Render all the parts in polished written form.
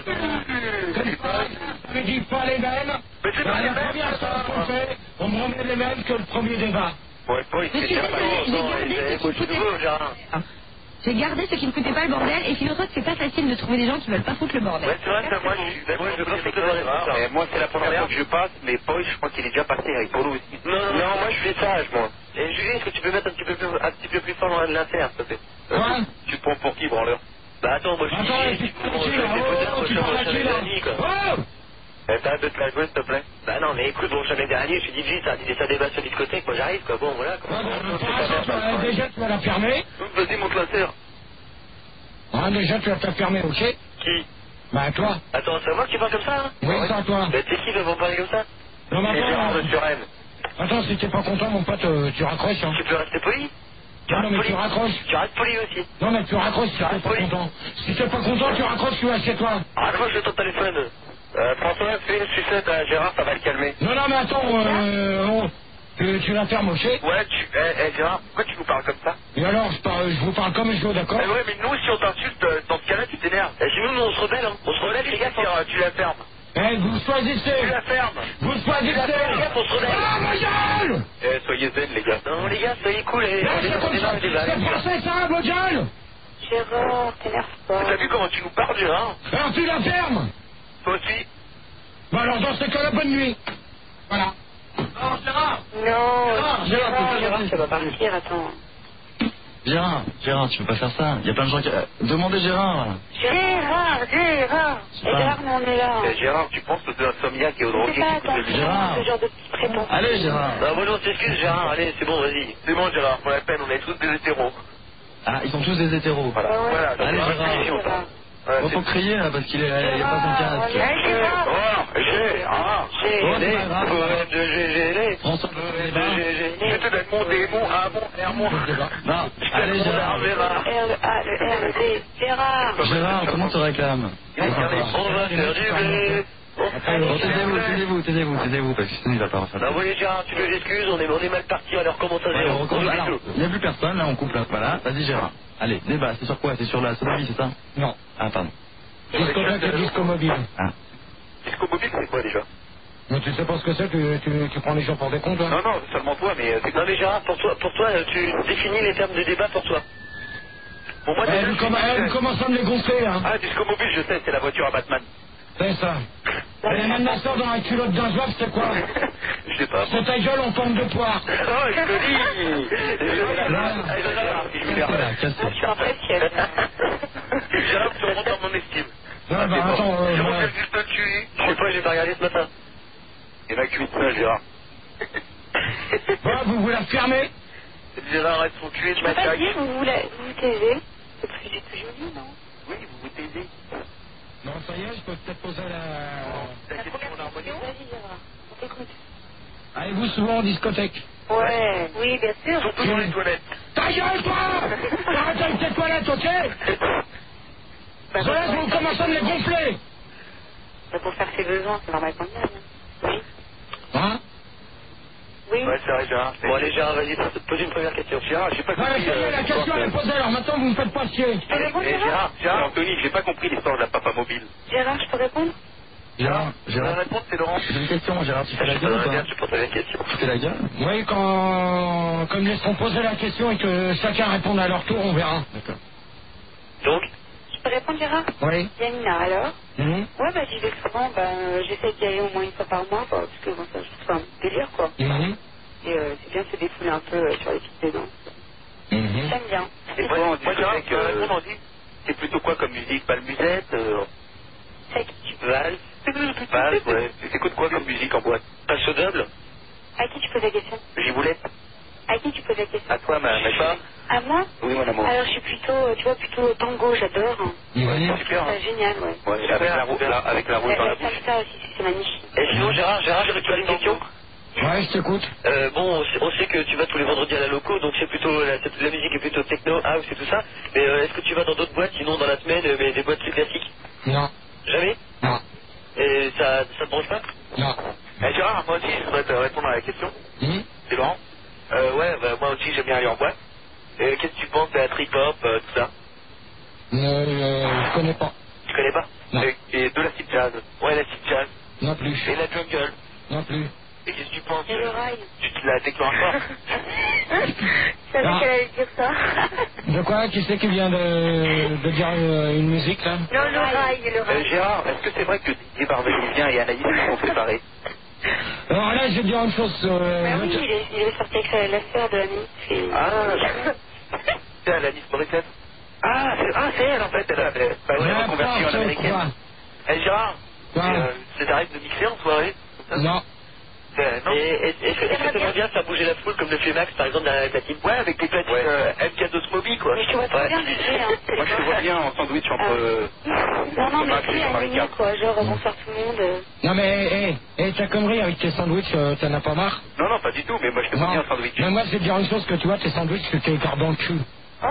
Je ne dis pas les mêmes. Mais c'est pas les La mêmes. première fois qu'on fait, on me remet les mêmes que le premier débat. Ouais, oui, c'est Monsieur, bien. j'ai gardé ce qui ne foutait pas le bordel, et figure-toi que c'est pas facile de trouver des gens qui veulent pas foutre le bordel. Ouais, c'est vrai que moi, je veux pas foutre le bordel. Mais moi, c'est la première fois que je passe, mais Paul, je crois qu'il est déjà passé avec Polo aussi. Non, moi, je fais sage, moi. Et Julie, est-ce que tu peux mettre un petit peu plus fort dans l'inter, s'il te plaît? Quoi? Tu te prends pour qui, branleur? Bah attends, moi, je suis t'arrêtes de te la jouer, s'il te plaît. Bah non, mais écoute, bon, jamais dernier, je suis DJ, ça débat sur discothèque, moi j'arrive, quoi, bon, voilà, quoi. Déjà, tu vas la fermer. Vas-y, monte la serre. Déjà, tu vas te la fermer, ok? Qui? Bah, toi. Attends, c'est moi qui parle comme ça, hein? Oui, c'est à toi. Bah, t'es qui, va parler comme ça? Non, mais C'est Gérard de attends, Suresnes. attends, si t'es pas content, mon pote, tu raccroches, hein. Tu peux rester poli? Non, mais tu raccroches. Tu restes poli aussi. Non, mais tu raccroches si t'es pas content. Si t'es pas content, tu raccroches, tu vas chez toi. Raccroche de ton téléphone. François, fais une sucette à Gérard, ça va le calmer. Non, mais attends, tu la fermes, ok? Ouais, Gérard, pourquoi tu nous parles comme ça? Et alors, je vous parle comme je veux, d'accord? Ouais, mais nous, si on t'insulte, dans ce cas-là, tu t'énerves. Et si nous, on se rebelle, hein. On se rebelle, les gars, tu la fermes. Eh, vous choisissez. Tu la fermes. Vous choisissez. Les gars, on se rebelle. Ah, ma gueule! Soyez zen, les gars. Non, les gars, soyez cool. C'est comme ça, c'est français, ça, ma gueule! Gérard, t'énerve pas. T'as vu comment tu nous parles, Gérard? Alors, tu la fermes! Toi aussi? Bon, alors, dans ce cas-là, bonne nuit. Voilà. Non, Gérard! Non, Gérard, ça va partir, attends. Gérard, tu peux pas faire ça. Il y a plein de gens qui... Demandez Gérard. Gérard. Et Gérard, nous on est là. Gérard, tu penses que c'est insomniaque et au drogué C'est pas attention, Gérard. ce genre de petite prétention. Allez, Gérard. Bah, bon, on s'excuse, Gérard. Allez, c'est bon, vas-y. C'est bon, Gérard, pour la peine, on est tous des hétéros. Ah, ils sont tous des hétéros. Voilà, voilà. Allez, Gérard. Voilà, Faut crier, là, parce qu'il est... il y a pas son casque. Gérard. François, Je te donne mon démon, non, allez, Gérard. R-E-A-L-R-D. Gérard. Gérard, comment tu réclames? On va faire du blé. Taisez-vous, parce que sinon il va pas refaire. Bah oui, Gérard, tu veux l'excuse, on est mal parti, alors comment ça Ouais, se on recommence. Alors, il n'y a plus personne, là on coupe là. Voilà, vas-y Gérard. Allez, débat, c'est sur quoi? C'est sur la sodomie, c'est ça? Non. Ah, pardon. Discothèque et disco mobile. Ah. Disco mobile, c'est quoi déjà? Mais tu sais pas ce que c'est, tu prends les gens pour des cons, toi? Non, seulement toi, mais c'est... Non mais Gérard, pour toi, tu définis les termes de débat pour toi. Pour moi, Elle commence à me les gonfler, hein. Ah, disco mobile, je sais, c'est la voiture à Batman. C'est ça. Et maintenant, ça dans la culotte d'un joueur, c'est quoi? Je sais pas. C'est ta gueule en forme de poire. Oh, je te dis. Je t'impressionne. Gérard, tu remontes dans mon estime. Ouais, bah attends, Comment quel juste te tuer? Je sais pas, j'ai pas regardé ce matin. Il y en a qu'une seule, Gérard. voilà, vous la fermez? Gérard, arrête son cul, Je peux pas dire, vous taisez. C'est tout joli, non? Oui, vous vous taisez. Non, ça y est, je peux peut-être poser la... La question en harmonie. Vas-y, Gérard, on t'écoute. Allez-vous souvent en discothèque? Ouais, oui, bien sûr. Surtout dans les toilettes. Ta gueule, toi! Arrête avec tes toilettes, ok? Voilà, vous commencez à me les gonfler! Pour faire ses besoins, c'est normal qu'on y aille. Oui. Hein? Oui. Ouais, c'est vrai, Gérard. Bon, allez, Gérard, vas-y, pose une première question. Gérard, j'ai pas Ouais, compris... ça y est, la question elle est posée, alors maintenant vous me faites pas chier. Je peux répondre, Gérard? Gérard, Anthony, j'ai pas compris l'histoire de la papa mobile. Gérard, je peux répondre? Gérard, La réponse, c'est Laurent. j'ai une question, Gérard, tu fais la gueule ou pas? Je pose la question. Tu fais la gueule? Oui, comme laisseront poser la question et que chacun réponde à leur tour, on verra. D'accord. Donc, Je peux répondre, Gérard? Oui. Yamina, alors? Mhm. Ouais, bah j'y vais souvent, j'essaie d'y aller au moins une fois par mois, parce que bon, ça, je trouve ça un délire, quoi. Mhm. Et c'est bien de se défouler un peu sur les petites maisons. Mhm. J'aime bien. c'est quoi en discothèque? On dit, c'est plutôt quoi comme musique? Balmusette, C'est qui tu valse, ouais. T'écoutes quoi comme musique en boîte? Passe au double? À qui tu poses la question? Giboulette? À qui tu poses la question? À toi, ma chérie? À moi? Oui, mon amour. Alors je suis plutôt, tu vois, plutôt tango, j'adore. Mhm. Super, hein. C'est génial, ouais. Ouais, avec la roue dans la bouche. Ça aussi, c'est magnifique. Et sinon, Gérard, tu as une question? Ouais, je t'écoute. Bon, on sait que tu vas tous les vendredis à la loco, donc c'est plutôt la musique est plutôt techno, house et tout ça. Mais est-ce que tu vas dans d'autres boîtes, sinon dans la semaine, mais des boîtes plus classiques? Non. Jamais? Non. Et ça te branche pas? Non. Gérard, moi aussi, je voudrais te répondre à la question. Mhm. C'est Laurent. Ouais, bah, moi aussi, j'aime bien aller en boîte. Qu'est-ce que tu penses de la trip-hop, tout ça? Je connais pas. Tu connais pas? Non. Et De l'acid jazz. Ouais, l'acid jazz. Non plus. Et la jungle. Non plus. Et qu'est-ce que tu penses? Et le rail. Tu la déclares pas. Je savais qu'elle allait dire ça. De quoi? Qui c'est qui vient de dire une musique là? Non, le rail, le rail. Gérard, est-ce que c'est vrai que Didier Barbelivien et Anaïs sont séparés? Alors là, je vais te dire une chose. Oui, il est sorti avec la sœur de Annie. C'est Alanis Morissette. C'est elle en fait, elle a une reconversion à l'américaine. Gérard, c'est t'arrêtes de mixer en soirée? Non. Non. Est-ce que t'aimerais bien faire bouger la foule comme le fait Max par exemple derrière les platines? Ouais, avec des platines MK2 Moby quoi. Mais je te vois très bien bouger, hein. Moi je te vois bien en sandwich entre non, mais Max et si, Jean-Marie à quoi, genre bonsoir tout le monde. Non mais, ta connerie avec tes sandwichs, t'en as pas marre? Non, pas du tout, mais moi je te vois bien en sandwich. Mais moi je vais te dire une chose, que tu vois, tes sandwichs, c'est tes cordons de cul. Oh,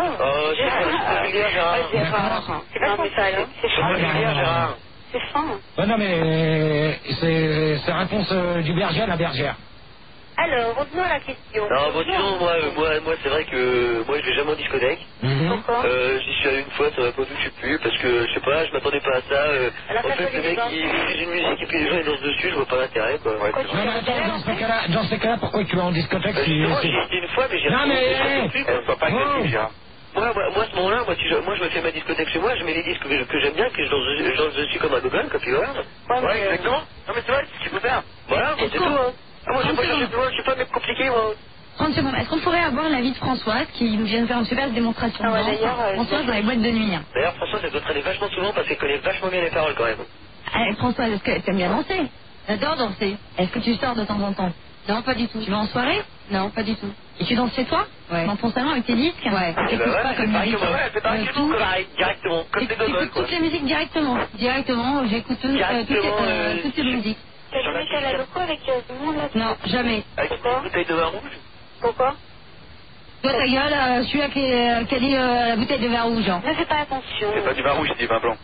Gérard. C'est pas ça, là. C'est Gérard. C'est fin. Non mais, c'est réponse du berger à la bergère. Alors, revenons à la question. Non, bon, disons, moi c'est vrai que moi je vais jamais en discothèque. Pourquoi? J'y suis allé une fois, ça m'a pas tout, je sais plus, parce que je sais pas, je m'attendais pas à ça. Alors, En fait, le mec il diffuse une musique et puis les gens ils dansent dessus, je vois pas l'intérêt quoi. Ouais, Non mais attends, dans ces cas-là, pourquoi tu vas en discothèque si... J'y étais une fois, mais j'ai Non mais... sois pas agressif, Gérard. Moi, à ce moment-là, moi je me fais ma discothèque chez moi, je mets les disques que j'aime bien, puis je danse dessus comme un gogol, comme tu vois. Ouais, exactement. Non mais c'est vrai, c'est ce qu'il faut faire. Voilà, c'est tout, hein. Moi, je vais pas chercher plus loin, je suis pas un mec compliqué, moi. 30 secondes. Est-ce qu'on pourrait avoir l'avis de Françoise qui nous vient de faire une super démonstration de danse? Françoise dans les boîtes de nuit. D'ailleurs, Françoise, elle doit traîner vachement souvent parce qu'elle connaît vachement bien les paroles quand même. Allez, Françoise, est-ce que t'aimes bien danser? J'adore danser. Est-ce que tu sors de temps en temps? Non, pas du tout. Tu vas en soirée? Non, pas du tout. Et tu danses chez toi? Ouais. Dans ton salon avec tes disques? Ouais. T'écoutes pas comme musique? C'est pareil que nous, directement. Comme des gogoles, quoi. Toutes les musiques directement. Directement, j'écoute toutes les musiques. T'as jamais été à la loco avec tout le monde là? Non, jamais. Avec une bouteille de vin rouge? Pourquoi? Toi, ta gueule, celui-là qui a dit la bouteille de vin rouge. Ne fais pas attention. C'est pas du vin rouge, c'est du vin blanc.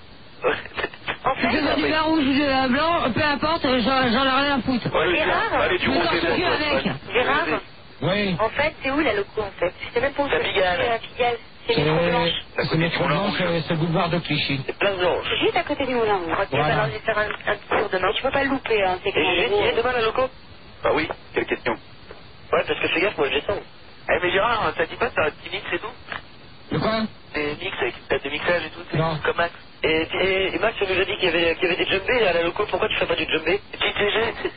En fait, que ce soit du vin rouge ou du vin blanc, peu importe, j'en ai rien à foutre. Gérard, allez, tu je me montes torche le cul avec. Gérard, Oui. en fait, c'est où la loco en fait? Je sais même pas où La Pigalle. La Pigalle. C'est Métro Blanche. C'est Métro Blanche, c'est le boulevard de Clichy. C'est Place Blanche. C'est juste à côté du Moulin Rouge. Ok, Voilà. alors je vais faire un petit tour demain. Tu peux pas le louper, hein, c'est Et j'ai demain la loco? Bah oui, quelle question. Ouais, parce que fais gaffe, moi je descends. Eh mais Gérard, ça dit pas, t'as un petit mix et tout? De quoi? Des mix avec une tête de mixage et tout, c'est Non. comme Max. Et Max nous a dit qu'il y avait des djembés là, à la loco, pourquoi tu fais pas du djembé? DJG.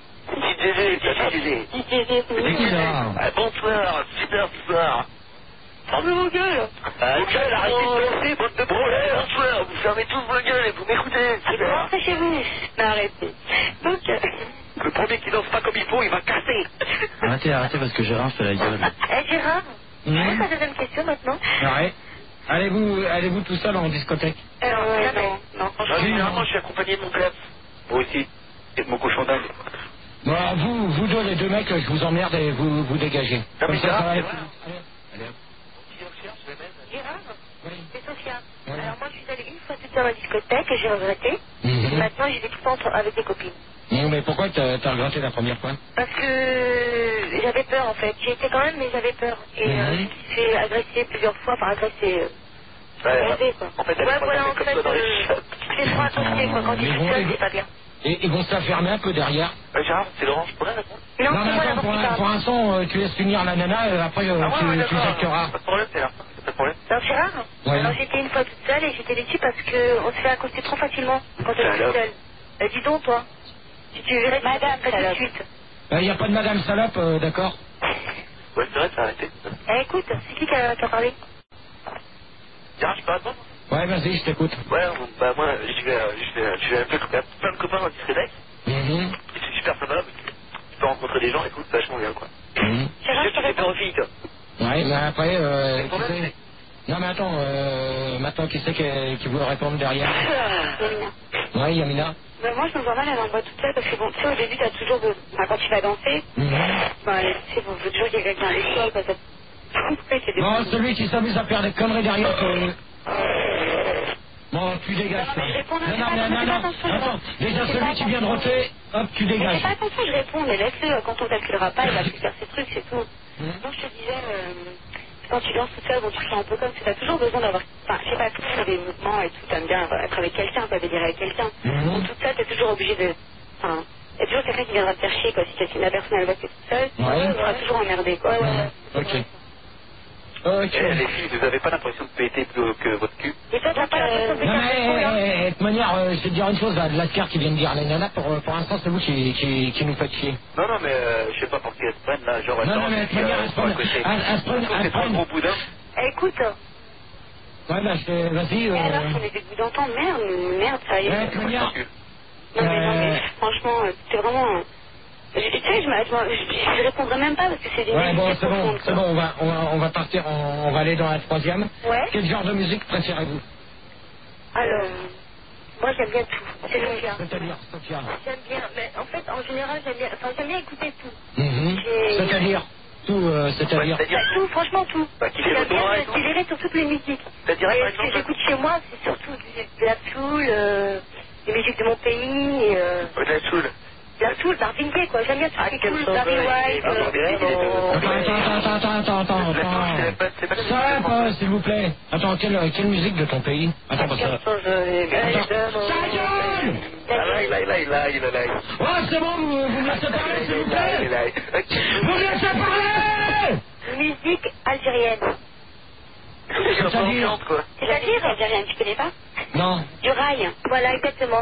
C'est qui là? Bonsoir, super soir. Fermez vos gueules. Gueule, arrêtez de danser, bande de problèmes. Bonsoir, vous fermez tous vos gueules et vous m'écoutez. Et vous rentrez chez vous. Non, arrêtez. Donc, le premier qui danse pas comme il faut, il va casser. Arrêtez parce que Gérard fait la gueule. Gérard, c'est ta deuxième question maintenant? Ouais. Allez-vous tout seul en discothèque? Non, franchement. Généralement, je suis accompagné de mon club. Moi aussi. Et de mon cochon d'Inde. Bon, vous deux, les deux mecs, je vous emmerde et vous dégagez. Comme ça va être... Allez hop. Gérard, Oui. c'est Sophia. Oui. Alors moi, je suis allée une fois toute seule à la discothèque et j'ai regretté. Mhm. Maintenant, j'y vais tout le temps avec des copines. Non, mais pourquoi t'as regretté la première fois? Parce que j'avais peur en fait. J'y étais quand même, mais j'avais peur. Et je me suis fait agresser plusieurs fois, enfin agresser. Agresser quoi. En fait, elle ouais, voilà, en fait, c'est trop associé quoi. Quand tu es seul, c'est pas bien. Et ils vont se la fermer un peu derrière. Gérard, c'est Laurent, je pourrais répondre? Non, Non, c'est mais moi attends, d'abord qui pour parle. l'instant, tu laisses finir la nana et après tu jacqueras. Pas de problème, c'est là. Pas de problème. Alors Gérard, Ouais. alors j'étais une fois toute seule et j'étais laissée parce qu'on se fait accoster trop facilement quand on est toute seule. Dis donc toi, si tu verrais madame, pas tout de suite. Il n'y a pas de madame salope, d'accord? Ouais, c'est vrai, ça a arrêté. Écoute, c'est qui a parlé? Gérard, je peux répondre? Ouais, vas-y, je t'écoute. Ouais, bah moi, je vais un peu plein de copains dans discothèque. Mhm. Et c'est super sympa. Tu peux rencontrer des gens, écoute, c'est vachement bien, quoi. Mhm. Gérard, je te Tu fais réponds. peur aux filles, toi. Ouais, mais après, C'est ton qui problème, c'est? Non, mais attends, maintenant, qui c'est qui veut répondre derrière? Yamina. Ouais, Yamina. Ben, moi, je me vois mal aller en boîte toute seule parce que bon, tu sais, au début, t'as toujours quand tu vas danser, Mhm. ben, tu sais, faut toujours qu'il y ait quelqu'un avec toi, quoi, ça... c'est des... Bon, celui qui s'amuse à faire des conneries derrière, Bon, tu dégages. Non, mais je réponds, Non. Attends, déjà celui qui vient de roter, hop, tu Mais dégages. fais pas attention, je réponds, mais laisse-le, quand on t'appellera pas, il va plus faire ses trucs, c'est tout. Mhm. Donc, je te disais, quand tu danses toute seule, bon, tu te sens un peu comme si tu as toujours besoin d'avoir. Enfin, je sais pas, toujours des mouvements et tout, t'aimes bien être avec quelqu'un, pas délire avec quelqu'un. Donc, toute seule, t'es toujours obligé de. Enfin, il y a toujours quelqu'un qui viendra te faire chier, quoi. Si la personne elle va que toute seule, tu seras toujours emmerdé, quoi. Ok. Les filles, vous avez pas l'impression de péter plus que votre cul? Et toi, t'as pas l'impression de Non mais, de toute manière, je vais te dire une chose, là, de la Lascar qui vient de dire, les nanas, pour l'instant, c'est vous qui nous faites chier. Non, mais je sais pas pour qui elles se prennent, là, genre, non, mais de toute manière, elles se prennent, c'est trop gros boudin. Écoute. Ouais, bah, vas-y. Mais alors, on est des bouts d'entendre, merde, ça y est. Ouais, de toute manière. Non, mais franchement, c'est vraiment. Tu sais, je répondrai même pas parce que c'est des ouais, bon, profondes, c'est bon, on va partir, on va aller dans la troisième. Ouais. Quel genre de musique préférez-vous? Alors, moi j'aime bien tout. C'est mon gars. C'est-à-dire, Sophia? J'aime bien, mais en fait, en général, j'aime bien écouter tout. C'est-à-dire tout, c'est-à-dire tout, franchement tout. J'aime bien me délirer sur toutes les musiques. C'est-à-dire, ce que j'écoute chez moi, c'est surtout de la soul, des musiques de mon pays. De la soul. La soul, Marvin Gaye, quoi. J'aime bien tout ce qui est cool, Barry White. Attends. Ça, s'il vous plaît. Attends, quelle musique de ton pays? Attends, parce que... Oh, c'est bon, vous me laissez parler, s'il vous plaît. Vous me laissez parler. Musique algérienne. C'est-à-dire algérienne, tu connais pas? Non. Du rail. Voilà, exactement.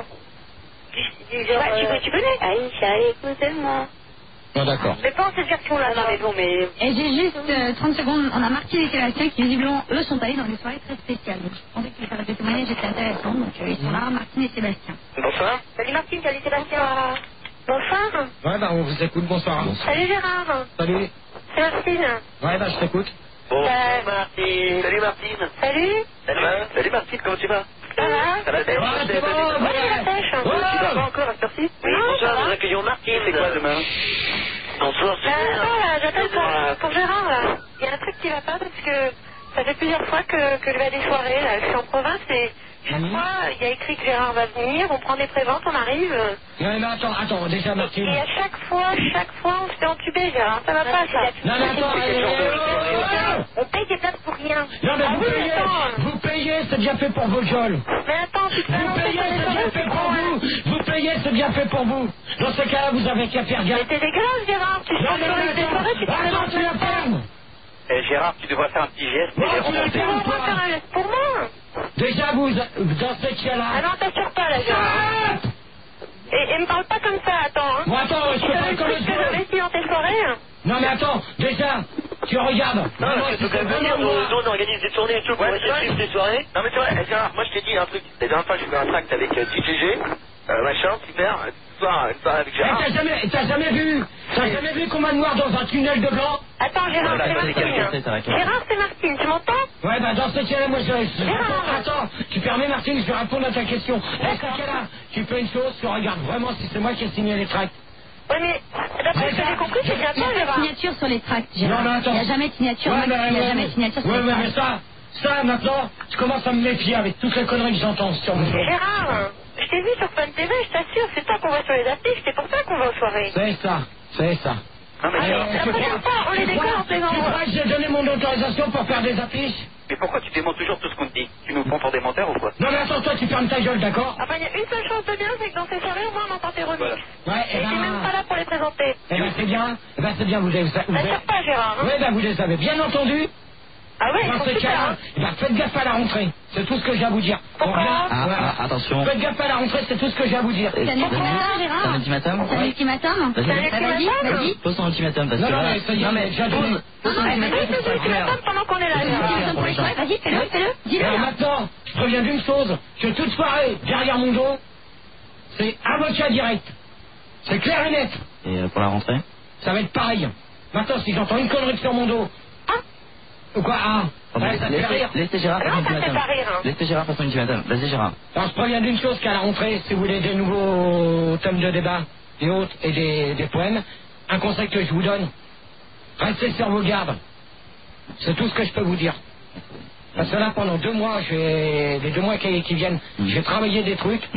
Du genre, tu connais? Aïcha, écoute-moi. Non, d'accord. Mais pas en cette version-là, non, mais bon, mais... Et j'ai juste 30 secondes. On a Martine et Sébastien qui, visiblement, eux, sont allés dans des soirées très spéciales. Donc, je pensais qu'ils feraient des témoignages, c'était intéressant. Donc, ils sont là, Martine et Sébastien. Bonsoir. Salut Martine, salut Sébastien. Bonsoir. Ouais, bah, on vous écoute, bonsoir. Salut Gérard. Salut. C'est Martine. Ouais, bah, je t'écoute. Bonjour Martine. Salut Martine. Salut. Salut Martine, comment tu vas? Ça va? Ça va bien? C'est bon, Tu vas pas encore à cette heure-ci? Oui, bonsoir, nous accueillons Martine. C'est quoi demain? Bonsoir, Attends, j'appelle pour Gérard, là. Il y a un truc qui va pas parce que ça fait plusieurs fois que je vais à des soirées, là. Je suis en province et chaque fois, il y a écrit que Gérard va venir, on prend des préventes, on arrive. Non, mais attends, déjà, Martine. Et à chaque fois, on se fait entuber, Gérard. Ça va pas, ça. Non, mais attends, on paye des places pour rien. non, mais vous payez, c'est bien fait pour vos geôles. Mais attends, tu Vous payez, c'est bien fait pour vous. Vous payez, c'est bien fait pour vous. Dans ce cas-là, vous avez qu'à faire gaffe. Mais t'es dégueulasse, Gérard. Tu Non, mais des soirées, tu attends, tu la fermes. Gérard, tu devrais faire un petit geste et les remonter. on va faire un geste pour moi. Déjà, vous, dans ce cas-là... Ah non, t'assures pas, là, Gérard. Et me parle pas comme ça, attends. Hein. Bon, attends, je te parle comme Tu fais investi dans tes soirées. Non, mais attends, déjà, tu regardes. Non, mais tu peux quand même venir, nous on organise des tournées et tout pour essayer de suivre tes soirées. Non, mais c'est vrai, Gérard, moi je t'ai dit un truc. La dernière fois, j'ai fait un tract avec TGG, machin, super, une soirée avec Gérard. T'as jamais vu qu'on va noir dans un tunnel de blanc? Attends, Gérard, c'est Martine. Gérard, c'est Martine, tu m'entends? Ouais, bah dans ce cas-là, moi Attends, tu permets, Martine, je vais répondre à ta question. Dans ce cas-là, tu fais une chose, tu regardes vraiment si c'est moi qui ai signé les tracts. Ouais, mais d'après ce que j'ai compris, c'est bien toi, Gérard. Signature sur les tracts, Gérard. Non, mais attends. Il n'y a jamais de signature. Ouais, il n'y a jamais de signature sur les tracts. mais ça, maintenant, je commence à me méfier avec toutes les conneries que j'entends sur mon dos. Gérard, je t'ai vu sur Fun TV, je t'assure, c'est toi qu'on voit sur les affiches, c'est pour ça qu'on va aux soirées. C'est ça. Non, mais Gérard, la première fois, on est d'accord, c'est Tu crois que j'ai donné mon autorisation pour faire des affiches? mais pourquoi tu démontes toujours tout ce qu'on te dit? Tu nous prends pour des menteurs ou quoi? Non, mais attends, toi, tu fermes ta gueule, d'accord? Enfin, il y a une seule chose de bien, c'est que dans ces soirées, au moins, on entend tes remixes. Ouais, Et t'es même pas là pour les présenter. c'est bien. Vous les Ça sert pas, Gérard. Hein. Oui, bah vous les avez bien entendus. Ah ouais, Dans ils ce sont super. cas-là, faites gaffe à la rentrée. C'est tout ce que j'ai à vous dire. Pourquoi Attention. Faites gaffe à la rentrée, c'est tout ce que j'ai à vous dire. C'est un ultimatum, Gérard. C'est un ultimatum. C'est un ultimatum. Vas-y, pose ton ultimatum parce que Non, là... mais ça y est, déjà donné. Pose ton ultimatum. Oui, c'est ultimatum pendant qu'on est là, Gérard. Vas-y, fais-le. Dis-le. Alors maintenant, je préviens d'une chose, que toute soirée, derrière mon dos, c'est avocat direct. C'est clair et net. Et pour la rentrée? Ça va être pareil. Maintenant, si j'entends une connerie sur mon dos... Ou quoi? Ouais, ça te fait rire. Laissez Gérard faire son Non, ça fait ultimatum. pas rire. Hein. Laissez Gérard faire son ultimatum. Vas-y Gérard. Alors je préviens d'une chose, qu'à la rentrée, si vous voulez des nouveaux thèmes de débat et autres, et des poèmes, un conseil que je vous donne, restez sur vos gardes. C'est tout ce que je peux vous dire. Parce que là, pendant 2 mois, les 2 mois qui viennent, je vais travailler des trucs,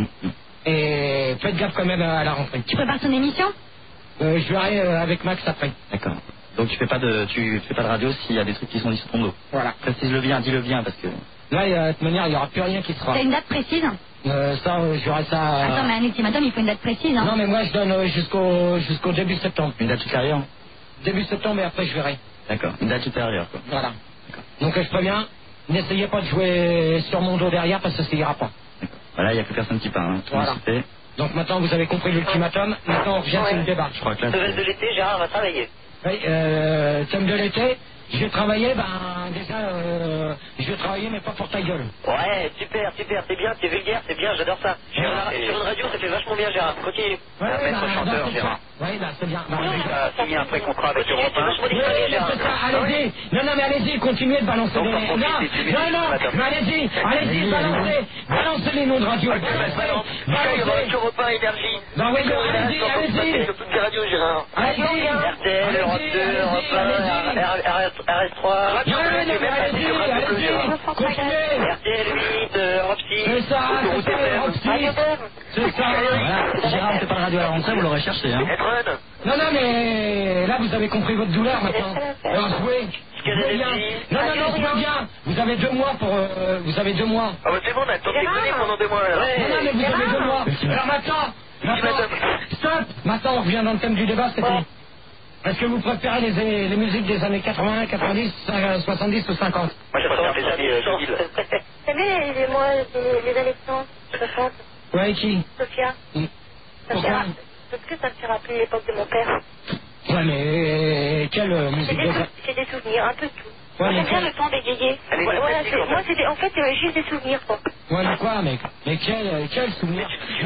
et faites gaffe quand même à la rentrée. Tu prépares ton émission? Je verrai avec Max après. D'accord. Donc tu fais pas de radio s'il y a des trucs qui sont dits sur ton dos. Voilà. Précise-le bien, dis-le bien parce que... Là, de toute manière, il n'y aura plus rien qui sera. T'as une date précise? J'aurai ça... Attends, mais un ultimatum, il faut une date précise, hein. Non, mais moi, je donne jusqu'au début septembre. Une date supérieure? Début septembre, et après, je verrai. D'accord, une date supérieure, quoi. Voilà. Donc, je préviens, n'essayez pas de jouer sur mon dos derrière, parce que ça ira pas. D'accord. Voilà, il n'y a plus personne qui parle, hein. Voilà. Donc, maintenant, vous avez compris l'ultimatum. Maintenant, on revient sur le débat. Je crois que là... Le reste de l'été, Gérard va travailler. Oui, thème de l'été, je vais travailler, je vais travailler, mais pas pour ta gueule. Ouais, super, c'est bien, t'es vulgaire, c'est bien, j'adore ça. Sur une radio, ça fait vachement bien, Gérard. Continue. Maître chanteur, Gérard. Oui, c'est bien. T'as signé un pré-contrat avec Europe 1. Allez-y. Non, mais allez-y, continuez de balancer des... Non, allez-y, balancez les noms de radio. Balancez. Europe 1 Énergie. Non, oui, allez-y. Sur toutes les radios, Gérard. Allez-y. RTL, Europe 2, Europe 1, RS3. Allez-y. Continuez. RTL 8, Europe 6. C'est ça, Europe 6. C'est ça. Voilà. Gérard, c'est pas la radio à la rentrée, vous l'aurez cherché, hein. Non, mais là, vous avez compris votre douleur maintenant. Alors, jouez. Jouez bien. Non, jouez bien. Vous avez 2 mois pour... vous avez 2 mois. Ah bah c'est bon, on a le temps de déconner pendant 2 mois. Non, mais vous avez 2 mois. Alors maintenant, stop. Maintenant, on revient dans le thème du débat, c'est tout. Est-ce que vous préférez les musiques des années 80, 90, 70 ou 50? Moi, j'ai préféré les années 2000. Vous savez, les années 60. Ouais, qui? Sophia. Pourquoi? Parce que ça me fait rappeler l'époque de mon père. Ouais, mais quelle musique? C'est des souvenirs, un peu de tout. Ouais, J'aime bien le temps d'égayer. Moi, c'était en fait juste des souvenirs, quoi. Ouais, mais quoi, mec? Mais quel souvenir?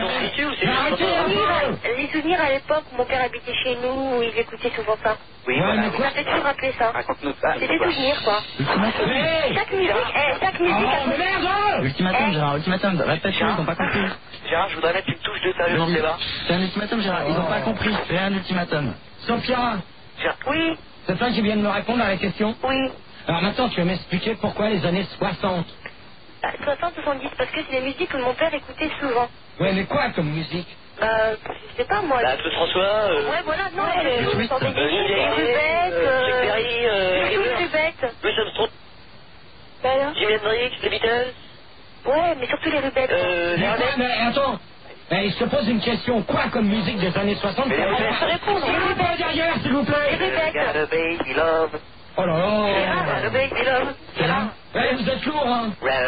Les souvenirs à l'époque où mon père habitait chez nous, où il écoutait souvent ça. Oui, ouais, mais quoi? Ça fait toujours rappeler ça. Raconte-nous ça. C'est des souvenirs, quoi. Chaque musique, Oh, merde! Ultimatum, Gérard, ultimatum. Répète, ils n'ont pas compris. Gérard, je voudrais mettre une touche de sérieux dans le débat. C'est un ultimatum, Gérard, ils n'ont pas compris. C'est un ultimatum. Sophia, Oui, c'est toi qui viens de me répondre à la question? oui. Alors maintenant, tu vas m'expliquer pourquoi les années 60. 60, 70, parce que c'est des musiques que mon père écoutait souvent. Ouais, mais quoi comme musique? Je sais pas, moi. Claude François. Ouais, voilà, non, les Rubettes, les Rubettes. Louis Armstrong. Bah alors? Jimi Hendrix, les Beatles. Ouais, mais surtout les Rubettes. Mais attends, il se pose une question. Quoi comme musique des années 60? Mais Je peux répondre. Les Rubettes. Derrière, s'il vous plaît. Les Rubettes. Got a baby love. Oh là là. Le baby love. C'est là. Vous êtes lourd, hein.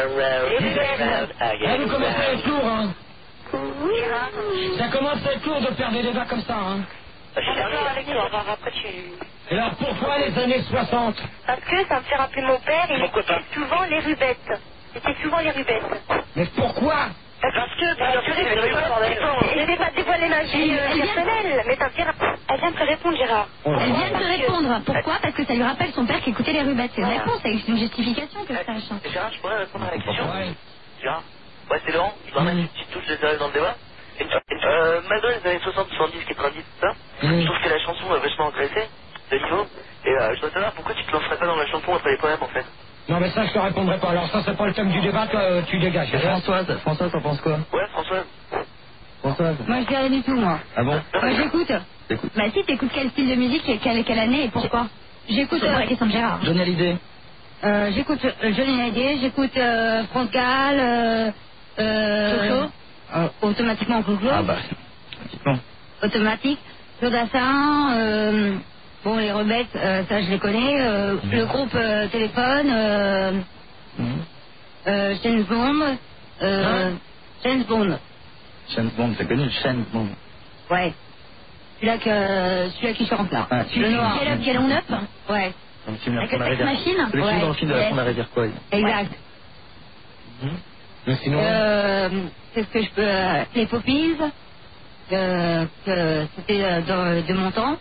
Vous commencez à être lourd, hein. Oui. Ça commence à être lourd de faire des débats comme ça, hein. Après, Et alors pourquoi les années 60? Parce que ça me fait rappeler mon père, il écoutait souvent les Rubettes. C'était souvent les Rubettes. Mais pourquoi? Parce que je ne vais pas dévoiler ma vie personnelle, mais ça me fait rappeler. Elle vient de te répondre, Gérard. Elle vient de te répondre. Pourquoi? Parce que ça lui rappelle son père qui écoutait les Rubettes. C'est une réponse, c'est une justification que je sache. Gérard, je pourrais répondre à la question? Ouais. Gérard? Ouais, c'est Laurent. Je dois mettre une petite touche de sérieux dans le débat. Malgré les années 60, 70, 90, tout ça, je trouve que la chanson a vachement agressé de niveau. Et je dois savoir pourquoi tu te lancerais pas dans la chanson après les poèmes, en fait. Non, mais ça, je te répondrai pas. Alors ça, c'est pas le thème du débat, toi, tu dégages. Françoise, t'en penses quoi? Ouais, Françoise. Françoise? Moi, je dis rien du tout, moi. Ah bon? Moi, j'écoute. T'écoutes. Bah si, t'écoutes quel style de musique, quelle année et pourquoi? J'écoute la question de Gérard. Johnny Hallyday. J'écoute Johnny Hallyday, j'écoute France Gall, automatiquement Clo-Clo. Ah bah, pratiquement. Automatique. Claude Assin, bon, les Rubettes, ça je les connais. Le groupe Téléphone, James Bond, James Bond. James Bond, c'est connu, James Bond. Ouais. Celui-là qui chante là. Ah, le noir. Quel on up? Ouais. Dans le film, Avec la sex machine? C'est le film dans le film de la Fondare dire quoi? Exact. Mais sinon... Qu'est-ce que je peux... les Poppies, que c'était de mon temps.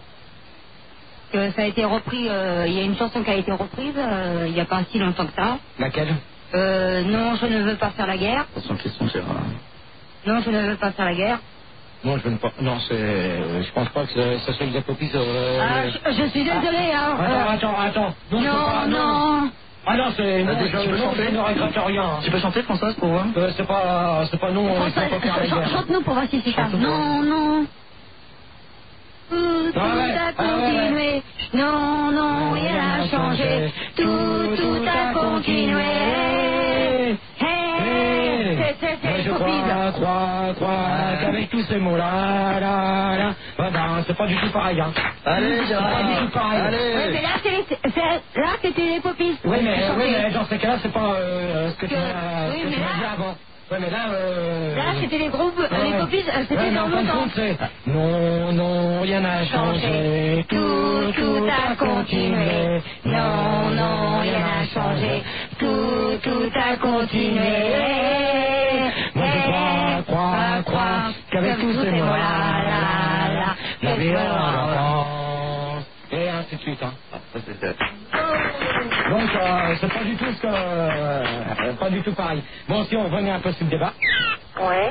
Que ça a été repris... il y a une chanson qui a été reprise il n'y a pas si longtemps que ça. Laquelle? Non, je ne veux pas faire la guerre. Attention, question, Gérard. Non, je ne veux pas faire la guerre. Non, je ne pas... Non, je pense pas que ça soit des Poppies... je suis désolée, hein. Attends. Non. Ah non, c'est... Tu peux chanter? Je ne regrette rien. Tu peux chanter, Françoise, pour voir? C'est pas non, il faut pas faire la guerre. Chante-nous pour voir si c'est ça. Non. Tout a continué. Non, non, rien n'a changé. Tout a continué. Mais je crois qu'avec tous ces mots-là, c'est pas du tout pareil, hein. Allez, C'est pas du tout pareil. Ouais, mais là, c'était les popis. Oui, mais dans ces cas-là, c'est pas ce que tu m'as dit avant. Ouais, mais là... Là, c'était les groupes, les popis, c'était dans longtemps. Non, non, rien n'a changé. Tout a continué. Non, non, rien n'a changé. Tout a continué. Moi, je crois qu'avec tous ces mots-là, la vie est en enfance. Et ainsi de suite, hein. Ça, c'est ça. Donc, c'est pas du tout pas du tout pareil. Bon, si on revenait un peu sur le débat. Ouais.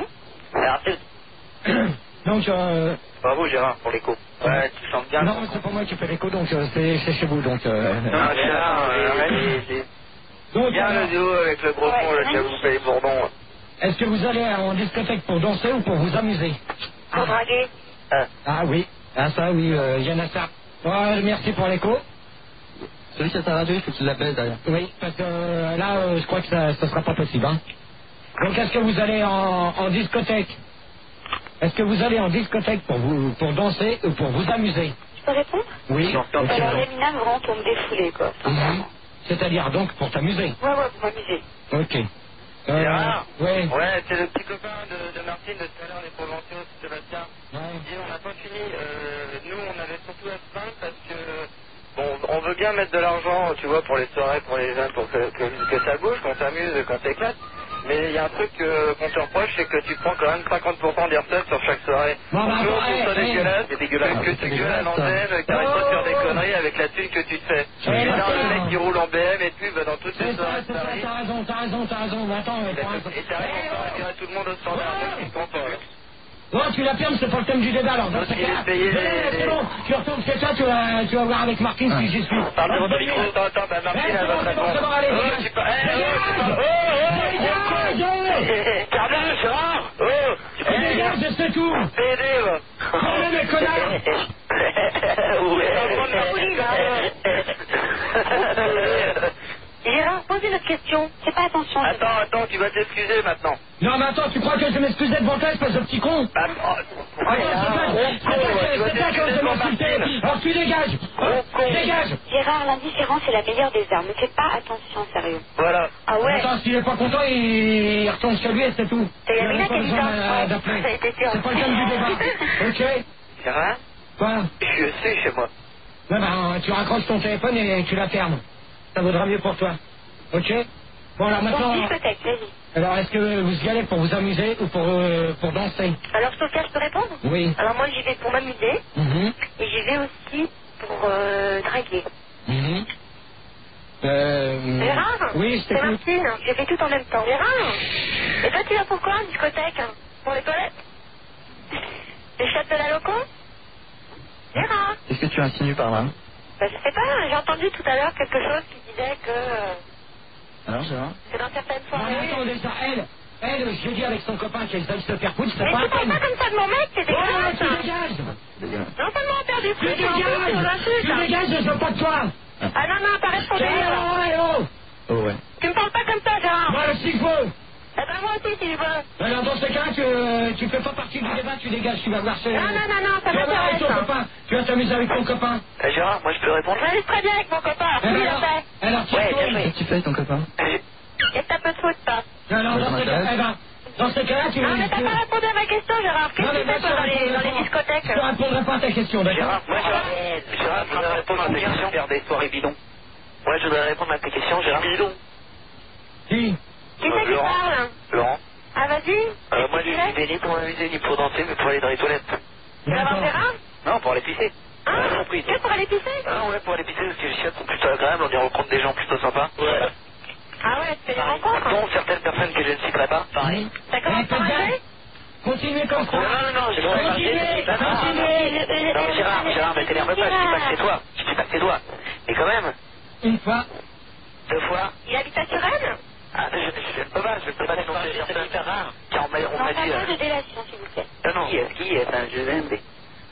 Donc, Bravo Gérard pour l'écho. Ouais, tu sens bien. non, c'est pas moi qui fais l'écho, donc c'est chez vous, donc... Non, Gérard, Donc, bien le duo avec le gros con, là, qui a bouffé les bourdons. est-ce que vous allez en discothèque pour danser ou pour vous amuser? Pour draguer. Ah oui, ça oui, il y en a ça. Ouais, merci pour l'écho. Celui qui a sa radio, il faut qu'il l'appelle derrière. Oui, parce que là, je crois que ça sera pas possible. Hein. Donc, est-ce que vous allez en discothèque? Est-ce que vous allez en discothèque pour danser ou pour vous amuser? Tu peux répondre? Oui. Alors, les minades, vraiment pour me défouler, quoi. C'est-à-dire donc pour t'amuser? Ouais, pour m'amuser. Ok. Gérard. Ouais. Ouais, c'est le petit copain de Martine de tout à l'heure, les Provençaux, Sébastien. Ouais. Il dit, on n'a pas fini. Nous, on avait surtout à se plaindre parce que... Bon, on veut bien mettre de l'argent, tu vois, pour les soirées, pour les jeunes, pour que ça bouge, qu'on s'amuse, qu'on s'éclate. Mais il y a un truc qu'on te reproche, c'est que tu prends quand même 50% d'airtime sur chaque soirée. Non, mais Nous, on attends, trouve ça dégueulasse, c'est dégueulasse. que tu gueules à l'antenne, que t'arrêtes pas de faire des conneries avec la thune que tu te fais. Ouais, Et là, attends. le mec qui roule en BM et puis, dans toutes les C'est ça, soirées de c'est ça, Paris. t'as raison, mais attends, Et t'arrives encore à tirer tout le monde au standard, je suis content, là. non, tu l'affirmes, c'est pas le thème du débat, alors dans Donc, ce il est cas-là, payé les- c'est bon, tu retournes chez toi, tu vas voir avec Martine si j'y suis. Parle devant ton micro, attends, Martine, elle va te répondre. C'est bon, allez, Oh, dégage. tu pas... Dégage. Cardin, Gérard. Oh, Dégage, c'est tout. PD, va. Oh, mais connard. Gérard, posez notre question. C'est pas attention. Attends, tu vas t'excuser maintenant. Non, mais attends, tu crois que je m'excusais devant toi, espèce de petit con? Attends, C'est ta cause de m'insulter. Alors tu dégages. Dégage. Gérard, l'indifférence est la meilleure des armes. Ne fais pas attention, sérieux. Voilà. Ah ouais. Attends, s'il est pas content, il retourne chez lui et c'est tout. C'est Il Yamina n'a pas qui a dit besoin ça. Ouais, d'appeler. ça a été sûr. C'est pas le thème du débat. Ok? Gérard, Quoi? je suis chez moi. Ouais, ben, tu raccroches ton téléphone et tu la fermes. Ça vaudra mieux pour toi. Ok? Bon, alors maintenant... Bon, discothèque, vas-y. Alors, est-ce que vous y allez pour vous amuser ou pour danser? Alors, Sophia, je peux répondre? Oui. Alors, moi, j'y vais pour m'amuser. Mhm. Et j'y vais aussi pour draguer. Mhm. Gérard? Oui, je C'est t'écoute. Martine. J'ai fait tout en même temps. Gérard? Et toi, tu vas pour quoi, en discothèque? Pour les toilettes? Les chiottes de la loco? Gérard? Qu'est-ce que tu insinues par là? Ben, je sais pas, j'ai entendu tout à l'heure quelque chose qui disait que Alors, Gérard? dans certaines Non, mais soirées... attendez ça, elle, je dis avec son copain qu'elle aille se faire foutre, c'est Mais pas tu la parles peine. pas comme ça de mon mec, c'est Oh, dégueulasse. tu dégages. Non seulement on perd du Tu fric, mais en plus on dégages. insulte. Tu dégages, je veux pas de toi. Ah non, non, t'arrêtes ton Eh, délire. oh. Oh, ouais. Tu me parles pas comme ça, Gérard. Moi, s'il faut. Eh ben moi aussi, si je veux. Alors, dans ce cas, tu fais pas partie du débat, tu dégages, tu vas voir ce... Non, ça Tu vas voir avec ton m'intéresse. copain, tu vas t'amuser avec ton copain. Gérard, moi je peux répondre? Je m'amuse très bien avec mon copain. Eh ben Oui, alors, je sais. alors, tu Ouais, bien retournes. joué. Qu'est-ce que tu fais avec ton copain? Qu'est-ce que t'as peu de foutre, toi? Alors, Ça dans ce cas, m'intéresse. eh ben, dans ce cas-là, tu... Non, mais t'as pas répondu à ma question, Gérard. Qu'est-ce Non, que mais tu fais, moi, toi, je dans les discothèques? Je te répondrai pas à ta question, d'accord? Gérard, Gérard, je voudrais répondre à tes questions. Faire des soirées bidons. Ouais, je voudrais répondre à tes questions, Gérard. Bidon. Qui? Qui c'est qui Laurent. parle? Laurent. Ah, vas-y. Moi, je vais ni pour m'amuser, ni pour danser, mais pour aller dans les toilettes. Tu vas voir Gérard? Non, pour aller pisser. Ah, compris. que pour aller pisser? Ah, ouais, pour aller pisser, parce que les chiottes sont plutôt agréables, on y rencontre des gens plutôt sympas. Ouais. Ah ouais, tu fais des rencontres? Dont certaines personnes que je ne citerai pas. Pareil. Ça commence par un G? Continuez comme ça. Non, j'ai Continuez, continuez. Non, Gérard, mais t'énerve pas, je dis pas que c'est toi. Je dis pas que c'est toi. Mais quand même, Une fois. 2 fois. Il habite à Suresnes? Ah, je ne peux pas dénoncer les personnes. Car on m'a Non, dit... pas de délation, s'il vous plaît. Non, qui est-ce? Je vais